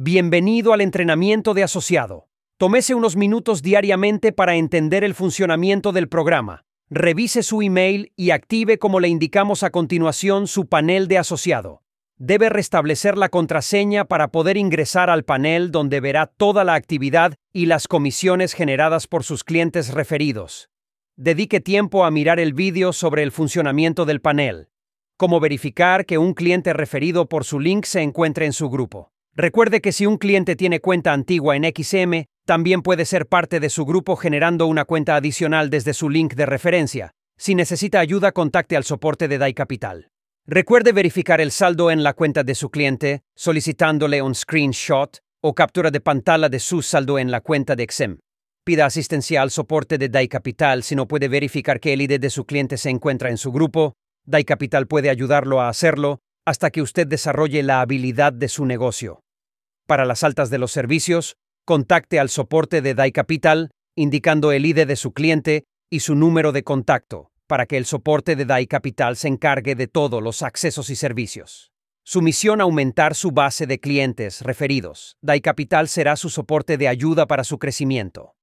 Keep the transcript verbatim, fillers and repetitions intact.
Bienvenido al entrenamiento de asociado. Tómese unos minutos diariamente para entender el funcionamiento del programa. Revise su email y active, como le indicamos a continuación, su panel de asociado. Debe restablecer la contraseña para poder ingresar al panel, donde verá toda la actividad y las comisiones generadas por sus clientes referidos. Dedique tiempo a mirar el vídeo sobre el funcionamiento del panel. Cómo verificar que un cliente referido por su link se encuentre en su grupo. Recuerde que si un cliente tiene cuenta antigua en X M, también puede ser parte de su grupo generando una cuenta adicional desde su link de referencia. Si necesita ayuda, contacte al soporte de DaiCapital. Recuerde verificar el saldo en la cuenta de su cliente, solicitándole un screenshot o captura de pantalla de su saldo en la cuenta de X M. Pida asistencia al soporte de DaiCapital si no puede verificar que el I D de su cliente se encuentra en su grupo. DaiCapital puede ayudarlo a hacerlo hasta que usted desarrolle la habilidad de su negocio. Para las altas de los servicios, contacte al soporte de DaiCapital indicando el I D de su cliente y su número de contacto, para que el soporte de DaiCapital se encargue de todos los accesos y servicios. Su misión: aumentar su base de clientes referidos. DaiCapital será su soporte de ayuda para su crecimiento.